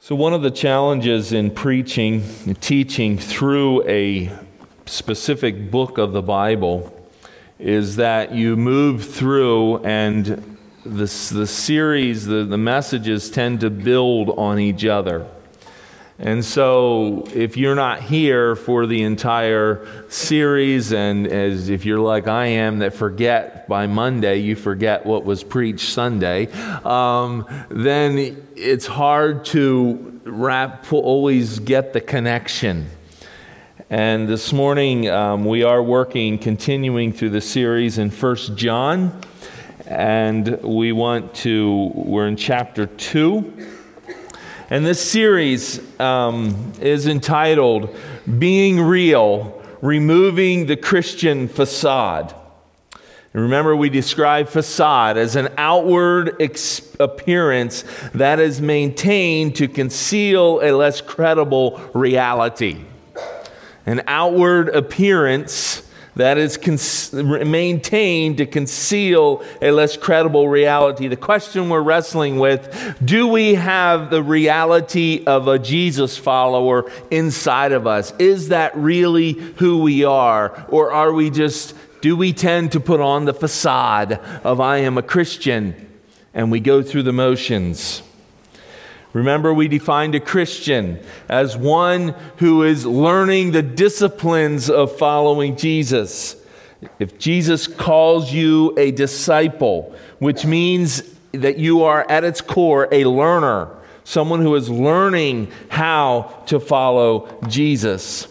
So one of the challenges in preaching and teaching through a specific book of the Bible is that you move through and the series, the messages tend to build on each other. And so if you're not here for the entire series, and as if you're like I am that forget by Monday, you forget what was preached Sunday, then it's hard to always get the connection. And this morning we are continuing through the series in 1 John, and we're in chapter 2. And this series is entitled, Being Real, Removing the Christian Facade. And remember, we describe facade as an outward appearance that is maintained to conceal a less credible reality. An outward appearance that is maintained to conceal a less credible reality. The question we're wrestling with, do we have the reality of a Jesus follower inside of us? Is that really who we are? Or do we tend to put on the facade of I am a Christian and we go through the motions? Remember, we defined a Christian as one who is learning the disciplines of following Jesus. If Jesus calls you a disciple, which means that you are at its core a learner, someone who is learning how to follow Jesus.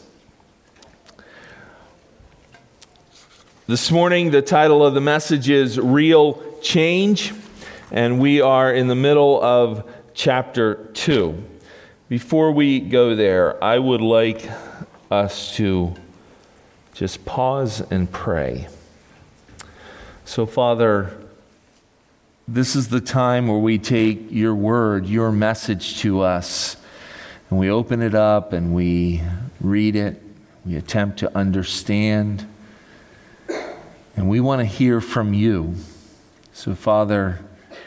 This morning, the title of the message is Real Change, and we are in the middle of Chapter 2. Before we go there, I would like us to just pause and pray. So, Father, this is the time where we take your word, your message to us, and we open it up and we read it, we attempt to understand, and we want to hear from you. So, Father,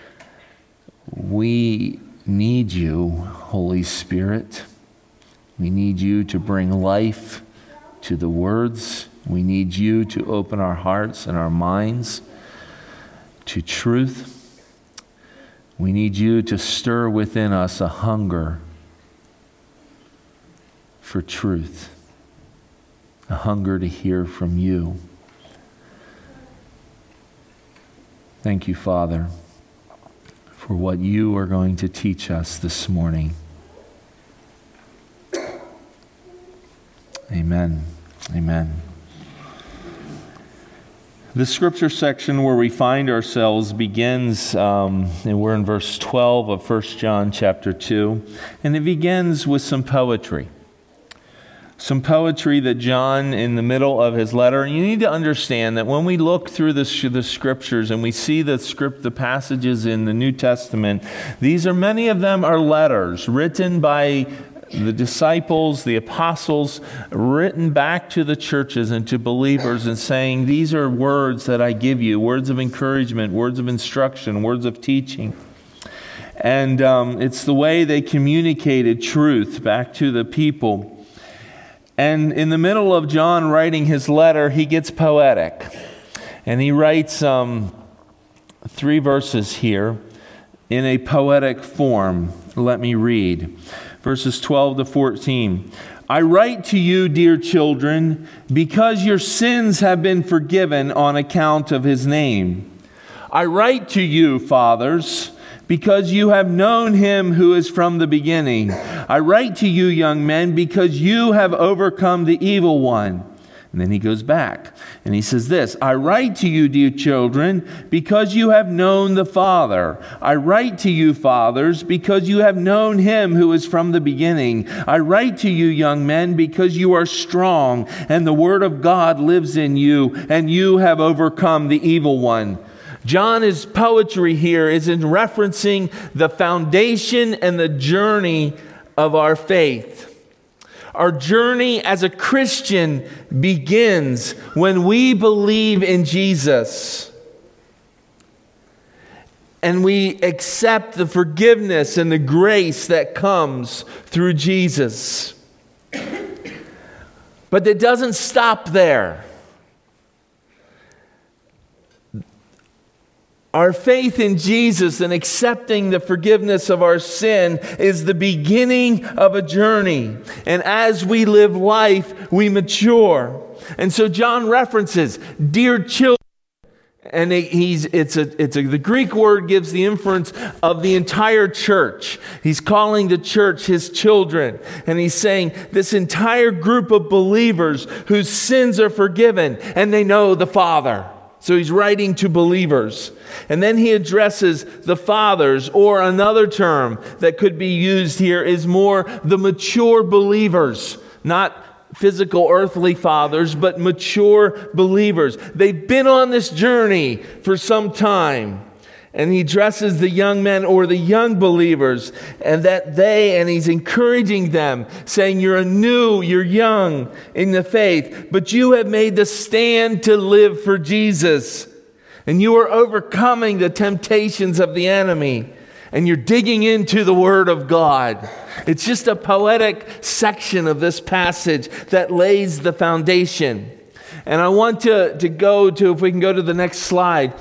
we need you, Holy Spirit. We need you to bring life to the words. We need you to open our hearts and our minds to truth. We need you to stir within us a hunger for truth, a hunger to hear from you. Thank you, Father, for what you are going to teach us this morning. Amen. Amen. The scripture section where we find ourselves begins, and we're in verse 12 of 1 John chapter 2, and it begins with some poetry. Some poetry that John, in the middle of his letter, and you need to understand that when we look through the scriptures and we see the passages in the New Testament, many of them are letters written by the disciples, the apostles, written back to the churches and to believers and saying, these are words that I give you, words of encouragement, words of instruction, words of teaching. And it's the way they communicated truth back to the people. And in the middle of John writing his letter, he gets poetic. And he writes 3 verses here in a poetic form. Let me read. Verses 12 to 14. I write to you, dear children, because your sins have been forgiven on account of his name. I write to you, fathers, because you have known him who is from the beginning. I write to you, young men, because you have overcome the evil one. And then he goes back and he says this, I write to you, dear children, because you have known the Father. I write to you, fathers, because you have known him who is from the beginning. I write to you, young men, because you are strong, and the word of God lives in you, and you have overcome the evil one. John's poetry here is in referencing the foundation and the journey of our faith. Our journey as a Christian begins when we believe in Jesus. and we accept the forgiveness and the grace that comes through Jesus. But it doesn't stop there. Our faith in Jesus and accepting the forgiveness of our sin is the beginning of a journey. And as we live life, we mature. And so John references, dear children. And the Greek word gives the inference of the entire church. He's calling the church his children. And he's saying this entire group of believers whose sins are forgiven and they know the Father. So he's writing to believers. And then he addresses the fathers, or another term that could be used here is more the mature believers, not physical earthly fathers, but mature believers. They've been on this journey for some time. And he addresses the young men or the young believers, and he's encouraging them, saying, you're young in the faith, but you have made the stand to live for Jesus. And you are overcoming the temptations of the enemy. And you're digging into the Word of God. It's just a poetic section of this passage that lays the foundation. And I want to go to, if we can go to the next slide,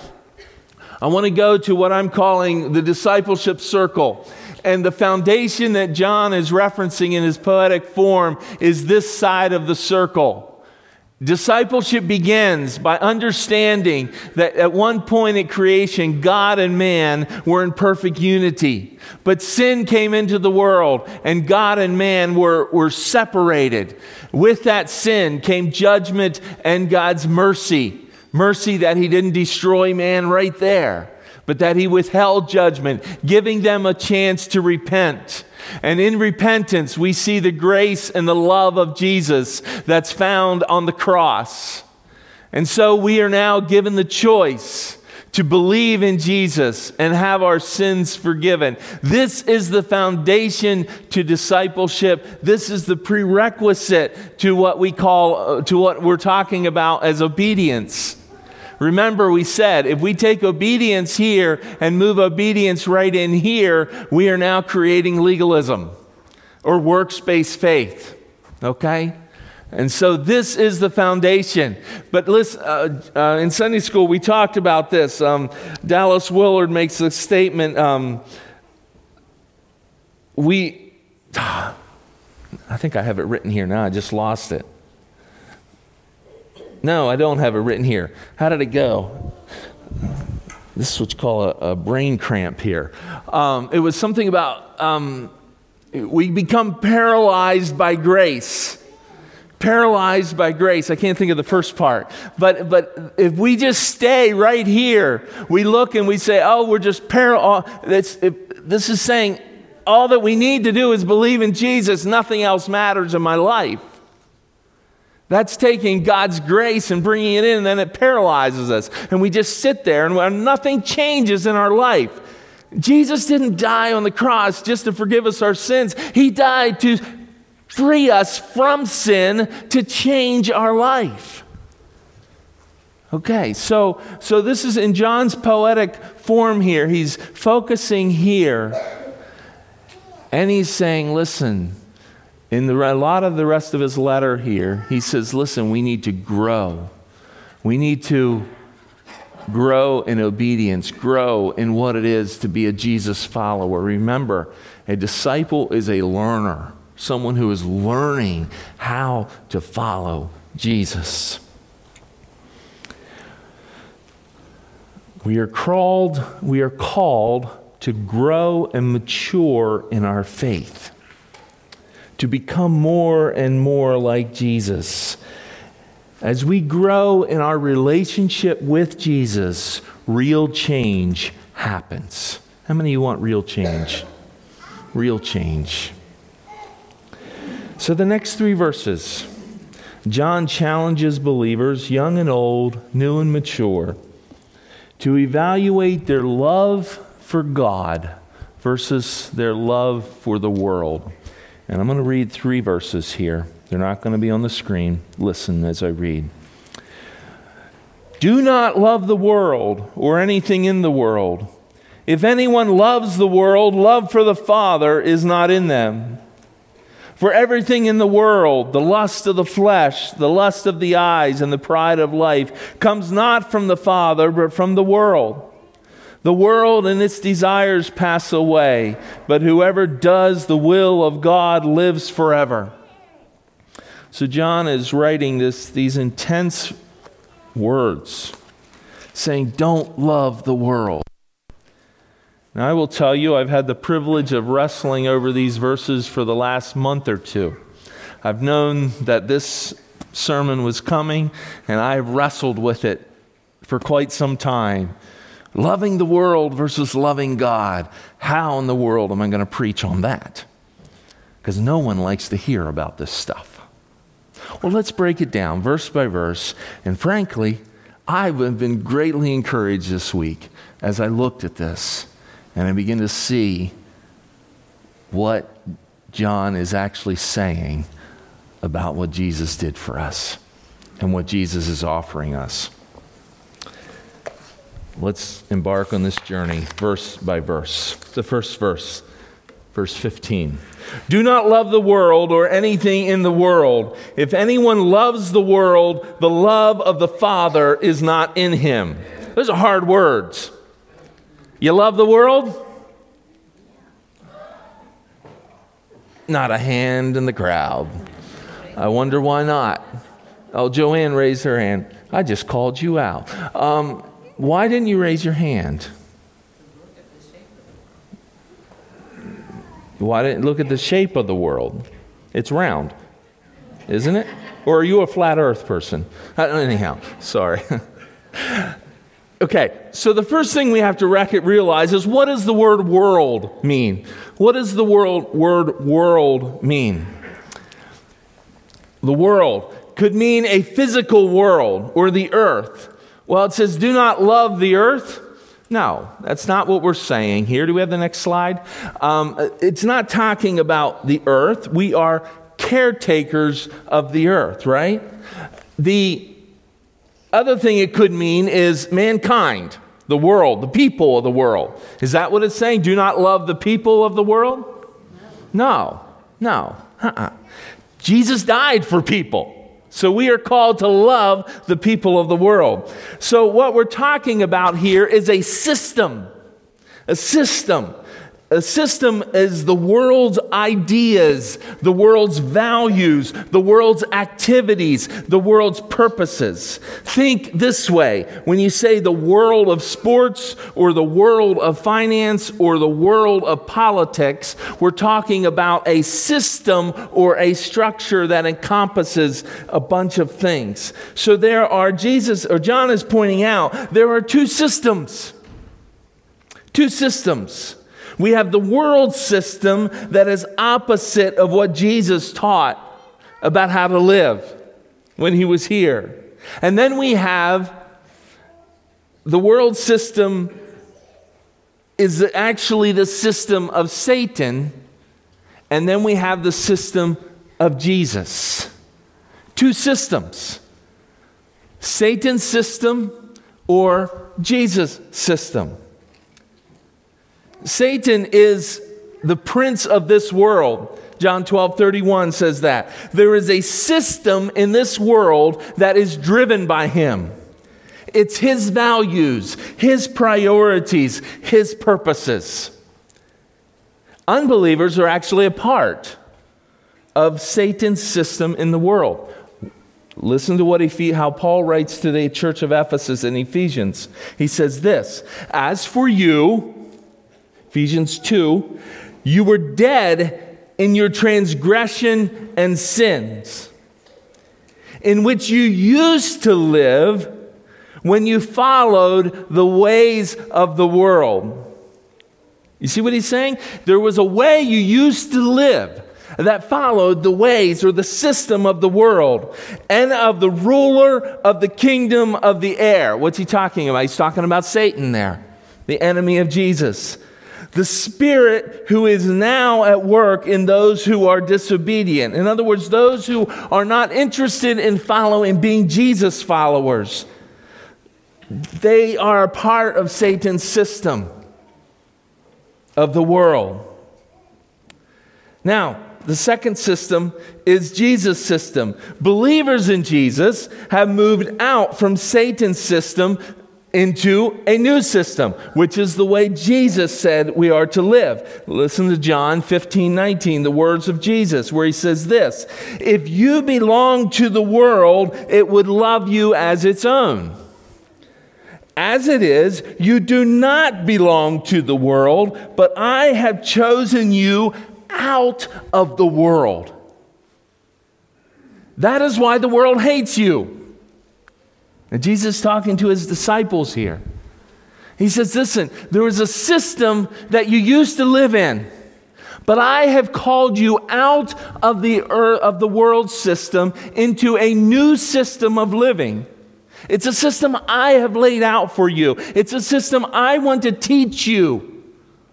I want to go to what I'm calling the discipleship circle. And the foundation that John is referencing in his poetic form is this side of the circle. Discipleship begins by understanding that at one point in creation, God and man were in perfect unity. But sin came into the world, and God and man were separated. With that sin came judgment and God's mercy. Mercy that he didn't destroy man right there, but that he withheld judgment, giving them a chance to repent. And in repentance, we see the grace and the love of Jesus that's found on the cross. And so we are now given the choice to believe in Jesus and have our sins forgiven. This is the foundation to discipleship. This is the prerequisite to what we're talking about as obedience. Remember, we said, if we take obedience here and move obedience right in here, we are now creating legalism or works-based faith. Okay? And so this is the foundation. But listen, in Sunday school, we talked about this. Dallas Willard makes a statement. I think I have it written here now. I just lost it. No, I don't have it written here. How did it go? This is what you call a brain cramp here. It was something about we become paralyzed by grace. Paralyzed by grace. I can't think of the first part. But if we just stay right here, we look and we say, oh, we're just paralyzed. This is saying all that we need to do is believe in Jesus. Nothing else matters in my life. That's taking God's grace and bringing it in, and then it paralyzes us. And we just sit there, and nothing changes in our life. Jesus didn't die on the cross just to forgive us our sins. He died to free us from sin, to change our life. Okay, so this is in John's poetic form here. He's focusing here, and he's saying, listen, in a lot of the rest of his letter here, he says, listen, we need to grow. We need to grow in obedience, grow in what it is to be a Jesus follower. Remember, a disciple is a learner, someone who is learning how to follow Jesus. We are called to grow and mature in our faith, to become more and more like Jesus. As we grow in our relationship with Jesus, real change happens. How many of you want real change? Real change. So the next 3 verses, John challenges believers, young and old, new and mature, to evaluate their love for God versus their love for the world. And I'm going to read 3 verses here. They're not going to be on the screen. Listen as I read. Do not love the world or anything in the world. If anyone loves the world, love for the Father is not in them. For everything in the world, the lust of the flesh, the lust of the eyes, and the pride of life, comes not from the Father, but from the world. The world and its desires pass away, but whoever does the will of God lives forever. So John is writing these intense words, saying, don't love the world. Now, I will tell you, I've had the privilege of wrestling over these verses for the last month or two. I've known that this sermon was coming, and I've wrestled with it for quite some time. Loving the world versus loving God. How in the world am I going to preach on that? Because no one likes to hear about this stuff. Well, let's break it down verse by verse. And frankly, I've been greatly encouraged this week as I looked at this and I begin to see what John is actually saying about what Jesus did for us and what Jesus is offering us. Let's embark on this journey verse by verse. The first verse, verse 15. Do not love the world or anything in the world. If anyone loves the world, the love of the Father is not in him. Those are hard words. You love the world? Not a hand in the crowd. I wonder why not. Oh, Joanne raised her hand. I just called you out. Why didn't you raise your hand? Why didn't look at the shape of the world? It's round, isn't it? Or are you a flat earth person? Anyhow, sorry. Okay, so the first thing we have to realize is, what does the word world mean? What does the word world mean? The world could mean a physical world or the earth. Well, it says, do not love the earth. No, that's not what we're saying here. Do we have the next slide? It's not talking about the earth. We are caretakers of the earth, right? The other thing it could mean is mankind, the world, the people of the world. Is that what it's saying? Do not love the people of the world? No. Jesus died for people. So we are called to love the people of the world. So what we're talking about here is a system. A system. A system is the world's ideas, the world's values, the world's activities, the world's purposes. Think this way. When you say the world of sports or the world of finance or the world of politics, we're talking about a system or a structure that encompasses a bunch of things. So John is pointing out, there are two systems. Two systems. We have the world system that is opposite of what Jesus taught about how to live when he was here. And then we have the world system is actually the system of Satan. And then we have the system of Jesus. Two systems. Satan's system or Jesus' system. Satan is the prince of this world. John 12:31 says that. There is a system in this world that is driven by him. It's his values, his priorities, his purposes. Unbelievers are actually a part of Satan's system in the world. Listen to how Paul writes to the church of Ephesus in Ephesians. He says this, as for you, Ephesians 2, you were dead in your transgression and sins, in which you used to live when you followed the ways of the world. You see what he's saying? There was a way you used to live that followed the ways or the system of the world and of the ruler of the kingdom of the air. What's he talking about? He's talking about Satan there, the enemy of Jesus. The spirit who is now at work in those who are disobedient. In other words, those who are not interested in being Jesus followers. They are a part of Satan's system. of the world. Now, the second system is Jesus' system. Believers in Jesus have moved out from Satan's system into a new system, which is the way Jesus said we are to live. Listen to John 15:19, the words of Jesus, where he says this: "If you belong to the world, it would love you as its own. As it is, you do not belong to the world, but I have chosen you out of the world. That is why the world hates you." Now, Jesus is talking to his disciples here. He says, listen, there was a system that you used to live in, but I have called you out of the world system into a new system of living. It's a system I have laid out for you. It's a system I want to teach you.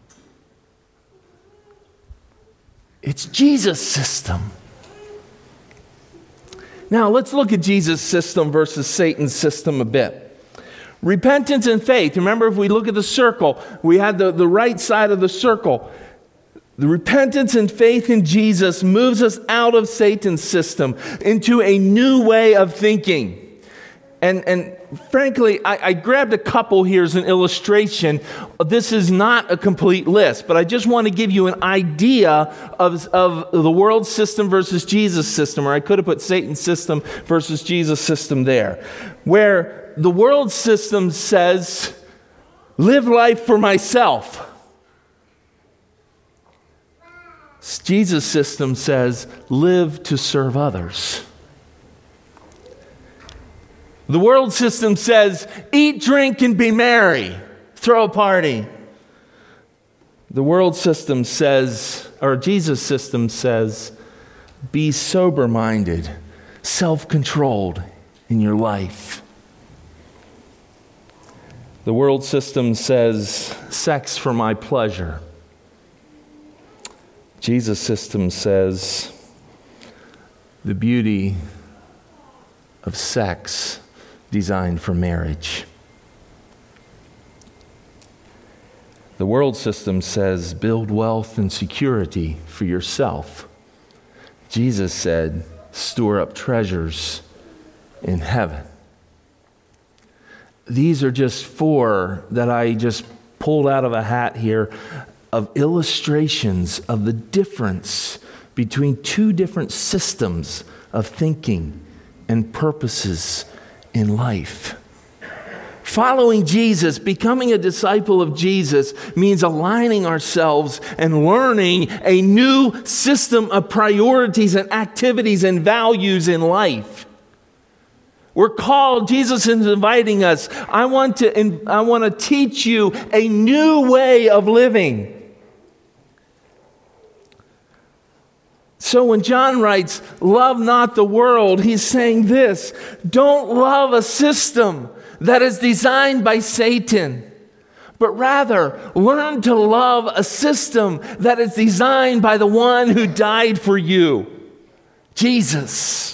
It's Jesus' system. Now, let's look at Jesus' system versus Satan's system a bit. Repentance and faith. Remember, if we look at the circle, we had the right side of the circle. The repentance and faith in Jesus moves us out of Satan's system into a new way of thinking. And frankly, I grabbed a couple here as an illustration. This is not a complete list, but I just want to give you an idea of the world system versus Jesus' system, or I could have put Satan's system versus Jesus' system there, where the world system says, live life for myself. Jesus' system says, live to serve others. The world system says, eat, drink, and be merry. Throw a party. The world system says, or Jesus' system says, be sober-minded, self-controlled in your life. The world system says, sex for my pleasure. Jesus' system says, the beauty of sex designed for marriage. The world system says, build wealth and security for yourself. Jesus said, store up treasures in heaven. These are just four that I just pulled out of a hat here of illustrations of the difference between two different systems of thinking and purposes in life. Following Jesus, becoming a disciple of Jesus, means aligning ourselves and learning a new system of priorities and activities and values in life. We're called, Jesus is inviting us, I want to teach you a new way of living. So when John writes, love not the world, he's saying this: don't love a system that is designed by Satan, but rather learn to love a system that is designed by the one who died for you, Jesus.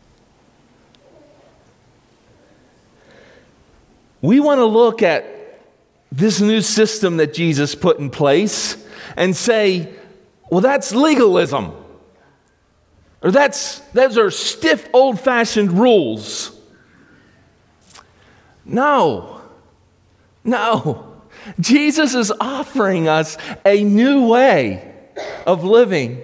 We want to look at this new system that Jesus put in place and say, well, that's legalism. Or those are stiff, old-fashioned rules. No. Jesus is offering us a new way of living.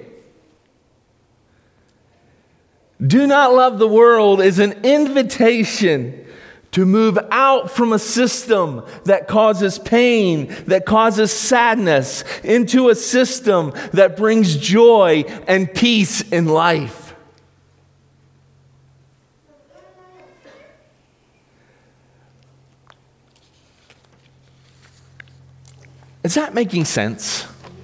Do not love the world is an invitation to move out from a system that causes pain, that causes sadness, into a system that brings joy and peace in life. Is that making sense?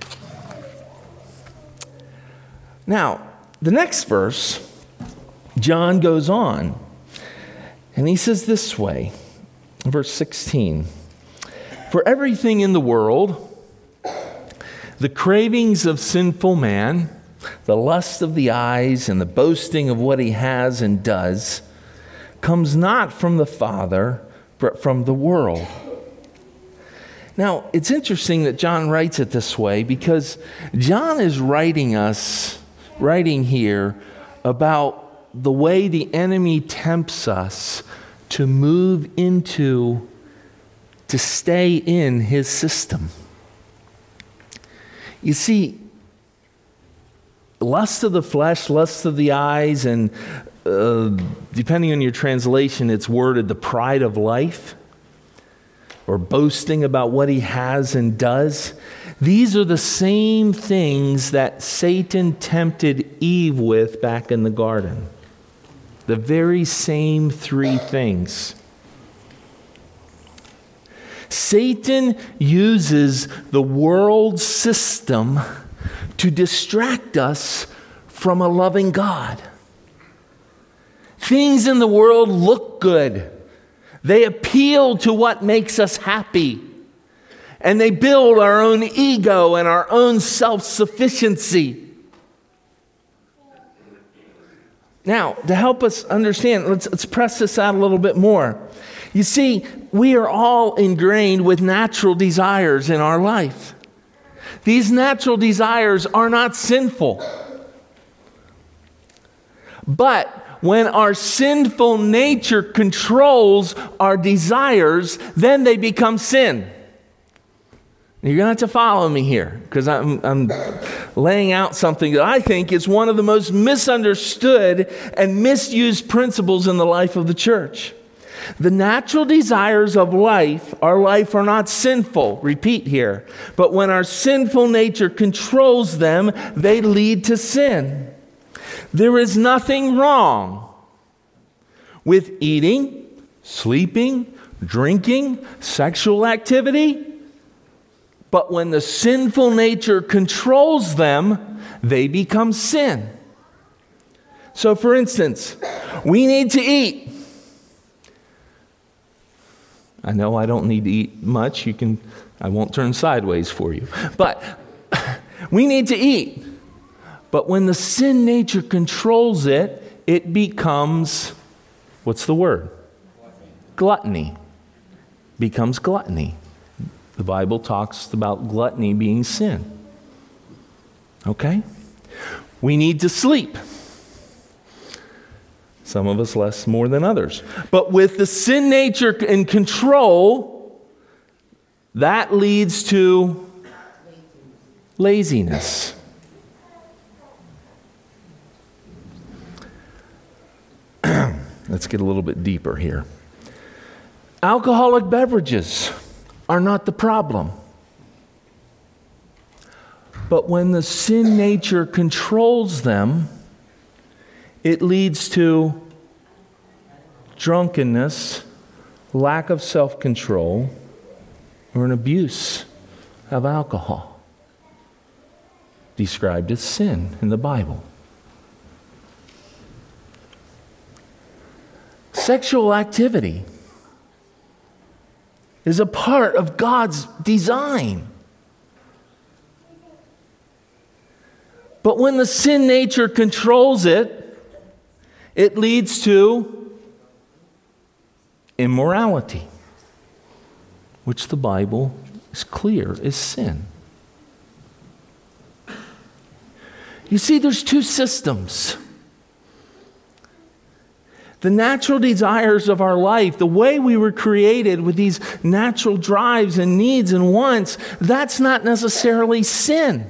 Now, the next verse, John goes on. And he says this way, verse 16, for everything in the world, the cravings of sinful man, the lust of the eyes, and the boasting of what he has and does, comes not from the Father, but from the world. Now, it's interesting that John writes it this way because John is writing here about the way the enemy tempts us to move into, to stay in his system. You see, lust of the flesh, lust of the eyes, and depending on your translation, it's worded the pride of life, or boasting about what he has and does. These are the same things that Satan tempted Eve with back in the garden. The very same three things. Satan uses the world system to distract us from a loving God. Things in the world look good. They appeal to what makes us happy. And they build our own ego and our own self-sufficiency. Now, to help us understand, let's press this out a little bit more. You see, we are all ingrained with natural desires in our life. These natural desires are not sinful. But when our sinful nature controls our desires, then they become sin. You're going to have to follow me here because I'm laying out something that I think is one of the most misunderstood and misused principles in the life of the church. The natural desires of our life are not sinful, repeat here, but when our sinful nature controls them, they lead to sin. There is nothing wrong with eating, sleeping, drinking, sexual activity, but when the sinful nature controls them, they become sin. So, for instance, we need to eat. I know I don't need to eat much. I won't turn sideways for you. But we need to eat. But when the sin nature controls it, it becomes, what's the word? Gluttony. Becomes gluttony. The Bible talks about gluttony being sin. Okay? We need to sleep. Some of us more than others. But with the sin nature in control, that leads to laziness. Let's get a little bit deeper here. Alcoholic beverages are not the problem. But when the sin nature controls them, it leads to drunkenness, lack of self-control, or an abuse of alcohol, described as sin in the Bible. Sexual activity is a part of God's design. But when the sin nature controls it, it leads to immorality, which the Bible is clear is sin. You see, there's two systems. The natural desires of our life, the way we were created with these natural drives and needs and wants, that's not necessarily sin.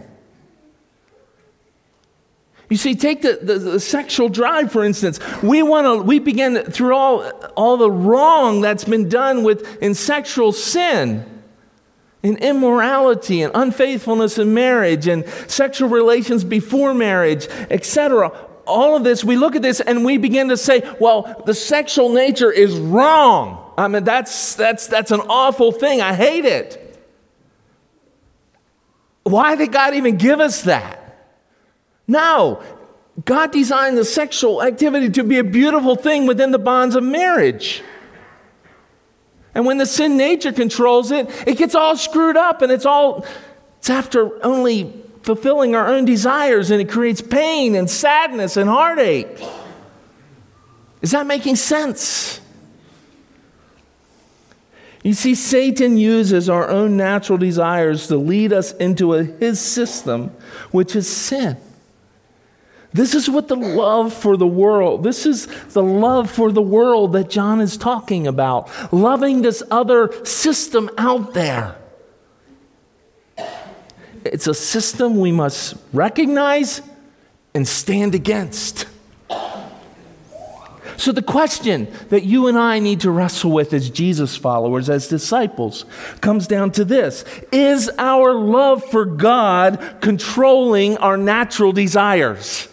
You see, take the sexual drive, for instance. We begin through all the wrong that's been done in sexual sin, in immorality and unfaithfulness in marriage and sexual relations before marriage, etc. All of this, we look at this and we begin to say, well, the sexual nature is wrong. I mean, that's an awful thing. I hate it. Why did God even give us that? No, God designed the sexual activity to be a beautiful thing within the bonds of marriage. And when the sin nature controls it, it gets all screwed up and it's after only fulfilling our own desires, and it creates pain and sadness and heartache. Is that making sense? You see, Satan uses our own natural desires to lead us into his system, which is sin. This is what the love for the world, this is the love for the world that John is talking about. Loving this other system out there. It's a system we must recognize and stand against. So the question that you and I need to wrestle with as Jesus followers, as disciples, comes down to this. Is our love for God controlling our natural desires?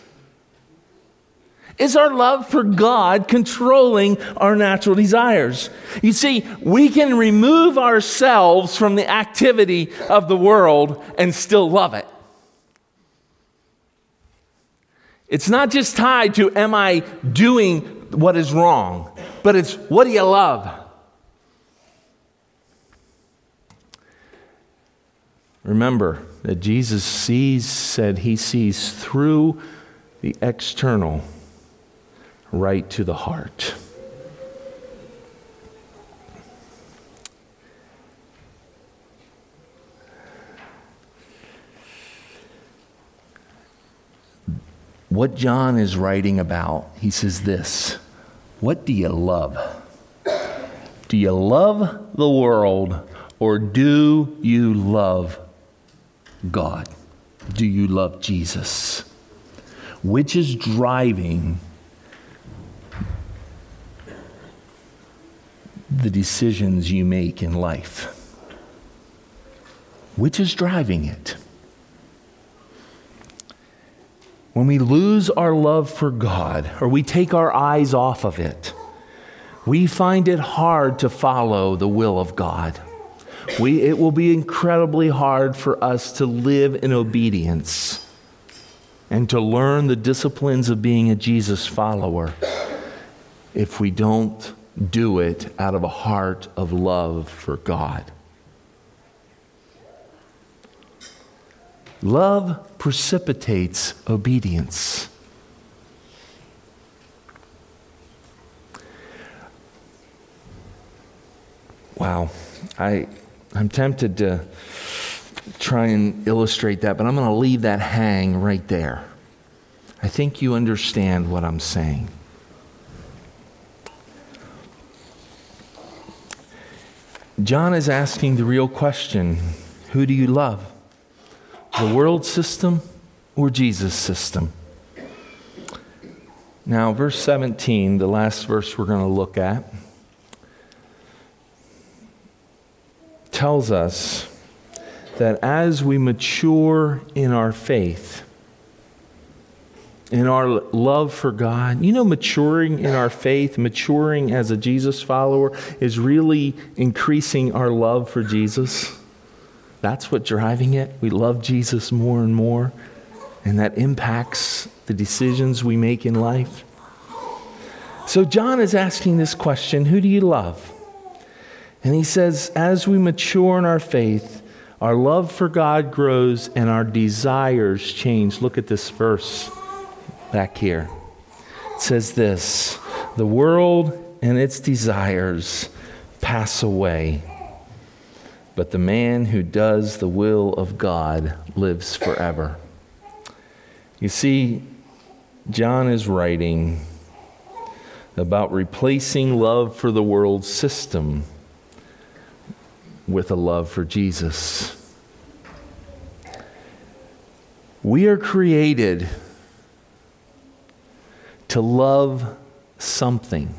Is our love for God controlling our natural desires? You see, we can remove ourselves from the activity of the world and still love it. It's not just tied to, am I doing what is wrong? But it's, what do you love? Remember that Jesus said he sees through the external right to the heart. What John is writing about, he says this: what do you love? Do you love the world, or do you love God? Do you love Jesus? Which is driving the decisions you make in life? Which is driving it? When we lose our love for God, or we take our eyes off of it, we find it hard to follow the will of God. It will be incredibly hard for us to live in obedience and to learn the disciplines of being a Jesus follower if we don't do it out of a heart of love for God. Love precipitates obedience. Wow, I'm tempted to try and illustrate that, but I'm going to leave that hang right there. I think you understand what I'm saying. John is asking the real question: who do you love? The world system or Jesus' system? Now, verse 17, the last verse we're going to look at, tells us that as we mature in our faith, in our love for God, maturing in our faith, maturing as a Jesus follower is really increasing our love for Jesus. That's what's driving it. We love Jesus more and more, and that impacts the decisions we make in life. So John is asking this question: who do you love? And he says, as we mature in our faith, our love for God grows and our desires change. Look at this verse back here. It says this: the world and its desires pass away, but the man who does the will of God lives forever. You see, John is writing about replacing love for the world system with a love for Jesus. We are created to love something.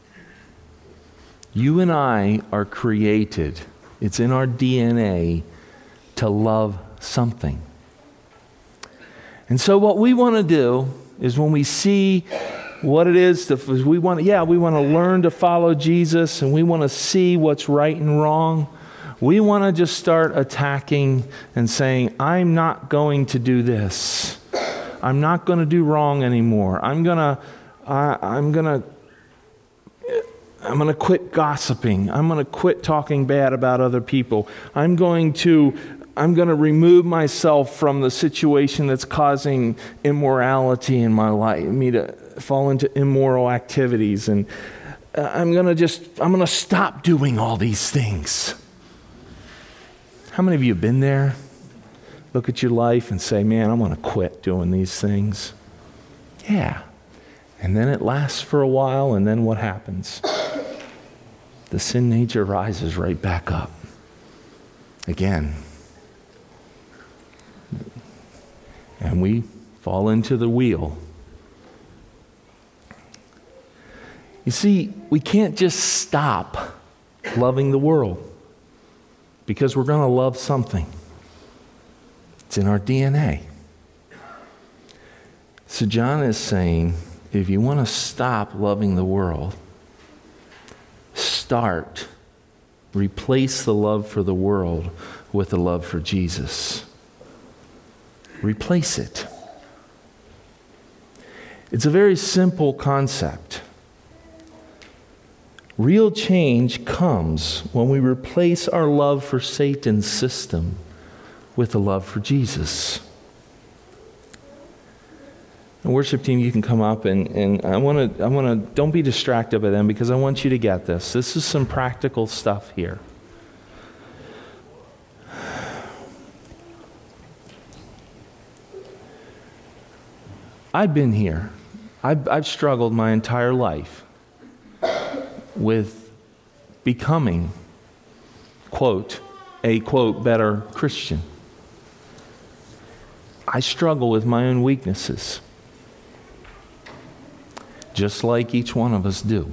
You and I are created, it's in our DNA, to love something. And so what we want to do is, when we see what it is, we want to learn to follow Jesus, and we want to see what's right and wrong. We want to just start attacking and saying, I'm not going to do this. I'm not going to do wrong anymore. I'm going to quit gossiping. I'm going to quit talking bad about other people. I'm going to remove myself from the situation that's causing immorality in my life, me to fall into immoral activities. And I'm going to stop doing all these things. How many of you have been there? Look at your life and say, man, I'm going to quit doing these things. Yeah. And then it lasts for a while, and then what happens? The sin nature rises right back up. Again. And we fall into the wheel. You see, we can't just stop loving the world because we're going to love something. It's in our DNA. So John is saying, if you want to stop loving the world, replace the love for the world with the love for Jesus. Replace it. It's a very simple concept. Real change comes when we replace our love for Satan's system with the love for Jesus. The worship team, you can come up, and I want to don't be distracted by them because I want you to get this. This is some practical stuff here. I've been here. I've struggled my entire life with becoming, quote, a, quote, better Christian. I struggle with my own weaknesses, just like each one of us do.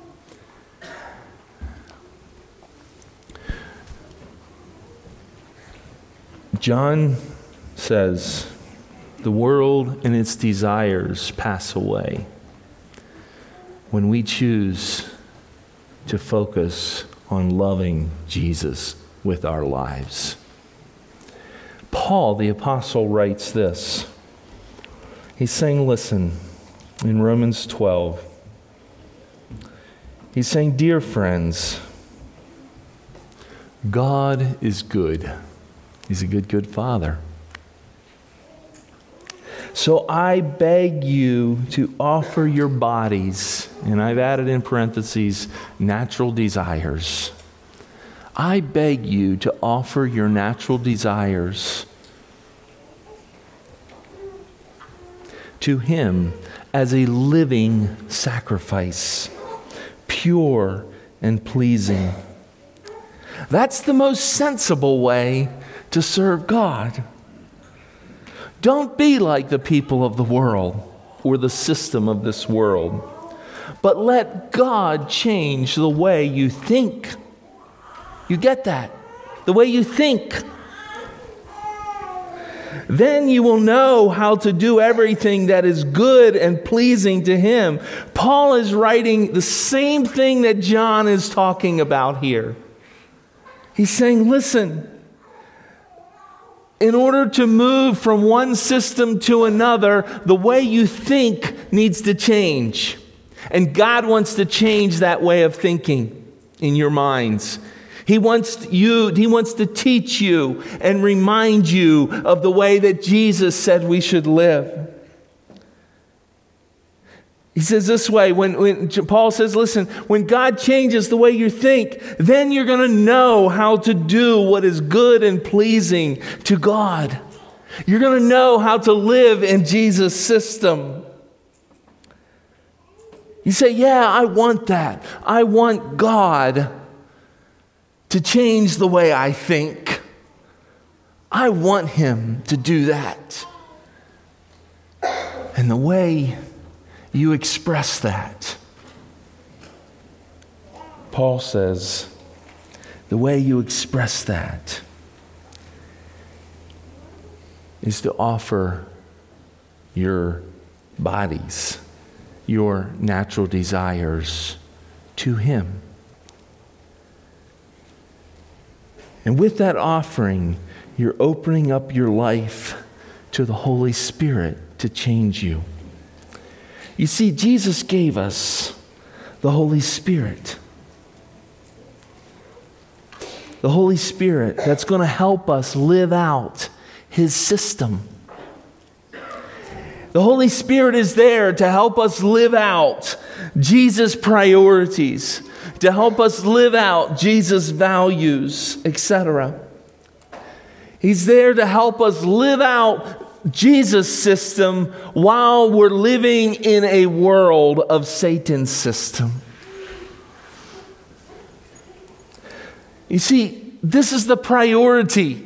John says, the world and its desires pass away when we choose to focus on loving Jesus with our lives. Paul, the apostle, writes this. He's saying, listen, in Romans 12, he's saying, dear friends, God is good. He's a good Father. So I beg you to offer your bodies, and I've added in parentheses, natural desires. I beg you to offer your natural desires to Him as a living sacrifice, pure and pleasing. That's the most sensible way to serve God. Don't be like the people of the world or the system of this world, but let God change the way you think. You get that? The way you think. Then you will know how to do everything that is good and pleasing to Him. Paul is writing the same thing that John is talking about here. He's saying, listen, in order to move from one system to another, the way you think needs to change. And God wants to change that way of thinking in your minds. He wants to teach you and remind you of the way that Jesus said we should live. He says this way, when Paul says, listen, when God changes the way you think, then you're going to know how to do what is good and pleasing to God. You're going to know how to live in Jesus' system. You say, yeah, I want that. I want God to change the way I think. I want Him to do that. And the way you express that, Paul says, the way you express that is to offer your bodies, your natural desires to Him. And with that offering, you're opening up your life to the Holy Spirit to change you. You see, Jesus gave us the Holy Spirit. The Holy Spirit that's going to help us live out His system. The Holy Spirit is there to help us live out Jesus' priorities, to help us live out Jesus' values, etc. He's there to help us live out Jesus' system while we're living in a world of Satan's system. You see, this is the priority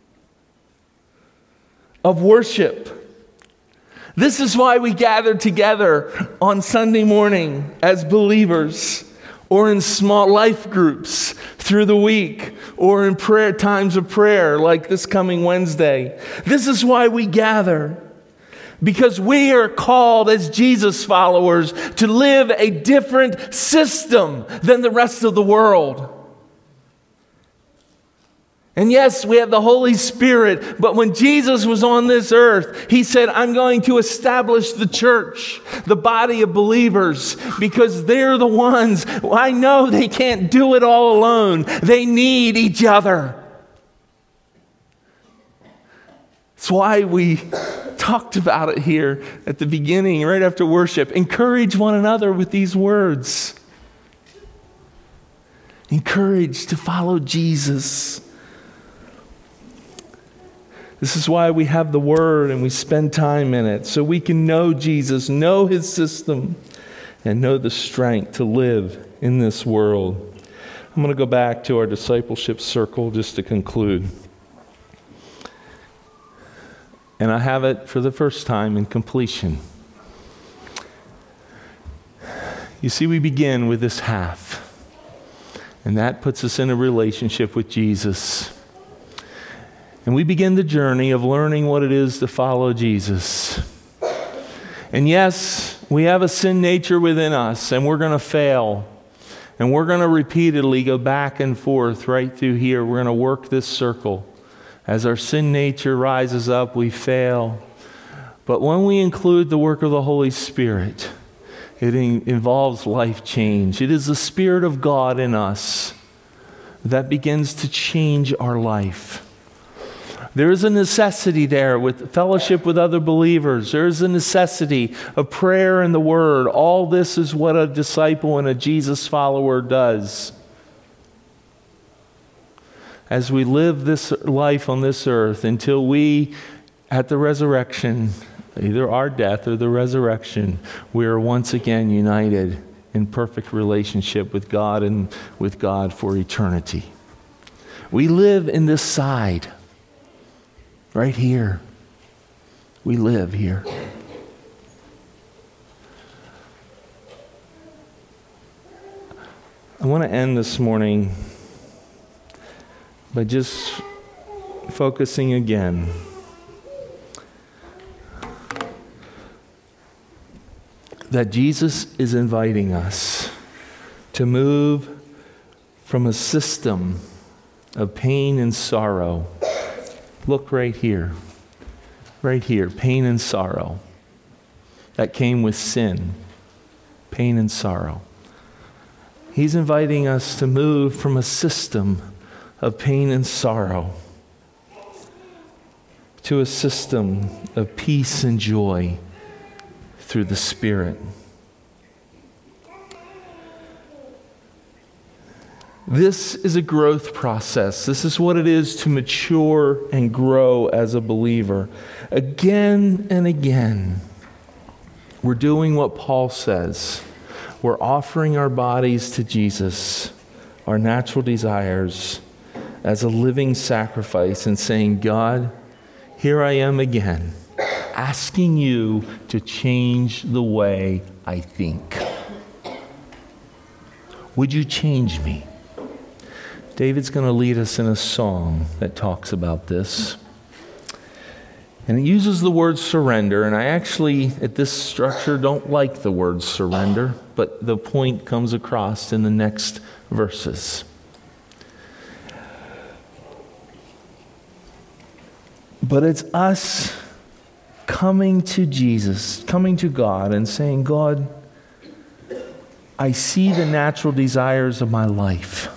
of worship. This is why we gather together on Sunday morning as believers, or in small life groups through the week, or in prayer times of prayer like this coming Wednesday. This is why we gather, because we are called as Jesus followers to live a different system than the rest of the world. And yes, we have the Holy Spirit, but when Jesus was on this earth, he said, I'm going to establish the church, the body of believers, because they're the ones, I know they can't do it all alone. They need each other. That's why we talked about it here at the beginning, right after worship. Encourage one another with these words. Encourage to follow Jesus. This is why we have the Word and we spend time in it, so we can know Jesus, know His system, and know the strength to live in this world. I'm going to go back to our discipleship circle just to conclude. And I have it for the first time in completion. You see, we begin with this half, and that puts us in a relationship with Jesus. And we begin the journey of learning what it is to follow Jesus. And yes, we have a sin nature within us, and we're going to fail. And we're going to repeatedly go back and forth right through here. We're going to work this circle. As our sin nature rises up, we fail. But when we include the work of the Holy Spirit, it involves life change. It is the Spirit of God in us that begins to change our life. There is a necessity there with fellowship with other believers. There is a necessity of prayer and the Word. All this is what a disciple and a Jesus follower does. As we live this life on this earth until we, at the resurrection, either our death or the resurrection, we are once again united in perfect relationship with God and with God for eternity. We live in this side. Right here. We live here. I want to end this morning by just focusing again that Jesus is inviting us to move from a system of pain and sorrow. Look right here, pain and sorrow. That came with sin, pain and sorrow. He's inviting us to move from a system of pain and sorrow to a system of peace and joy through the Spirit. This is a growth process. This is what it is to mature and grow as a believer. Again and again, we're doing what Paul says. We're offering our bodies to Jesus, our natural desires, as a living sacrifice and saying, God, here I am again, asking you to change the way I think. Would you change me? David's going to lead us in a song that talks about this. And it uses the word surrender, and I actually, at this structure, don't like the word surrender, but the point comes across in the next verses. But it's us coming to Jesus, coming to God and saying, God, I see the natural desires of my life.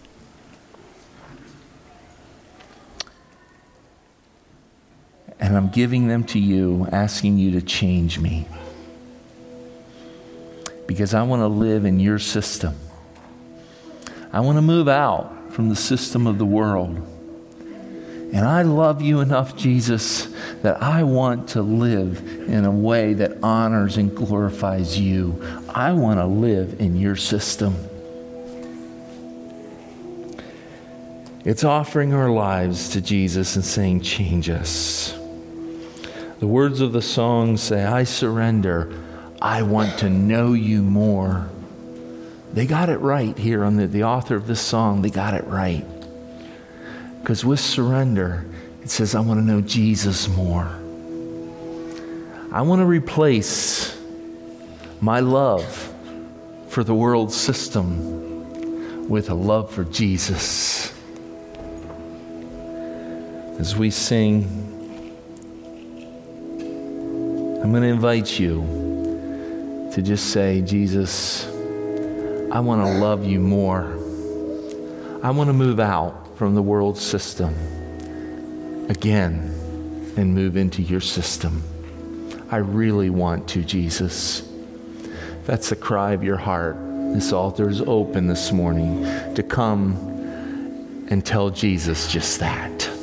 And I'm giving them to you, asking you to change me. Because I want to live in your system. I want to move out from the system of the world. And I love you enough, Jesus, that I want to live in a way that honors and glorifies you. I want to live in your system. It's offering our lives to Jesus and saying, change us. The words of the song say, I surrender. I want to know you more. They got it right here on the author of this song. They got it right. Because with surrender, it says, I want to know Jesus more. I want to replace my love for the world system with a love for Jesus. As we sing, I'm going to invite you to just say, Jesus, I want to love you more. I want to move out from the world system again and move into your system. I really want to, Jesus. If that's the cry of your heart, this altar is open this morning to come and tell Jesus just that.